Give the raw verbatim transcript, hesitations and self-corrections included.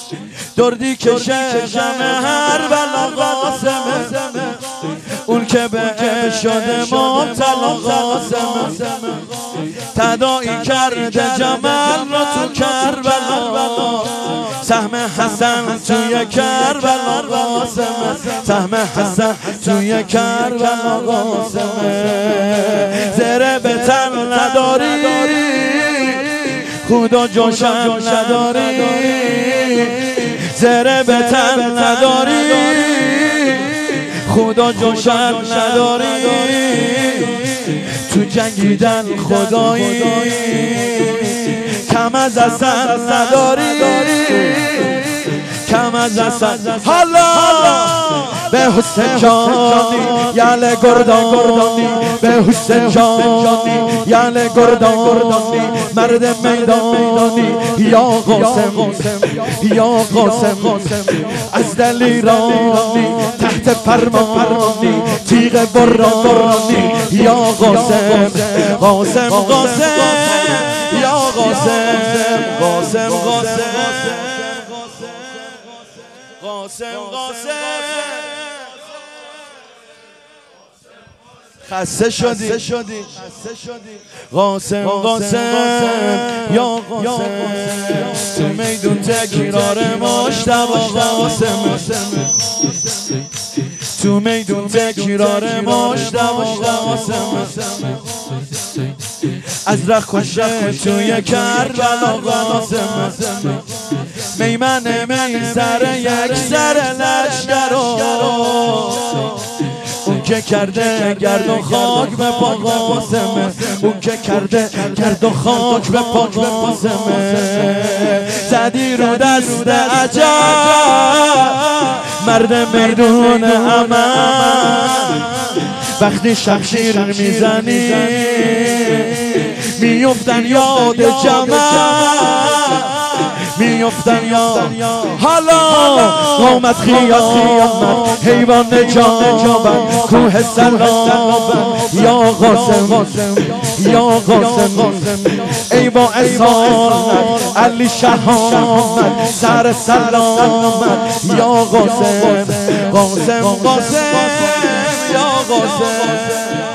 دردی کشه غم هر بلا قاسمه، اون که به شده مبتلا قاسمه، تداعی کرده جمل را تو کربلا، سهم حسن توی کربلا قاسمه، سهم حسن توی کربلا قاسمه. زره به تن نداری خدا جوشم نداری، زره به تن نداری خدا جوشم نداری، تو جنگیدن خدایی کم از اصل نداری، کم از اصل. حالا به حسن جانی یل گردانی، به حسن جانی یل گردانی، مرد میدانی یا قاسم یا قاسم، از دل ایرانی تحت فرمانی، تیغ برانی یا قاسم قاسم قاسم یا قاسم قاسم قاسم قاسم قاسم. خسته شدی قاسم قاسم یا قاسم، تو میدون تکرار مجتبی قاسم، تو میدون تکرار مجتبی قاسم، از رخ خوشه توی کربلا قاسم، میمنه میسر یک سر لشکر، اون که کرده گرد و خاک به پا قاسمه، اون که کرده گرد و خاک به پا قاسمه. زدی رو دست عجب مرد میدون عمل، وقتی شمشیر میزنی میفتن یاد جمل، میفتن یاد. حالا قامت خیامت حیوان نجابت کوه سلامت یا قاسم یا قاسم، ای با اصالت علی شهامت سر سلامت یا قاسم قاسم قاسم یا قاسم.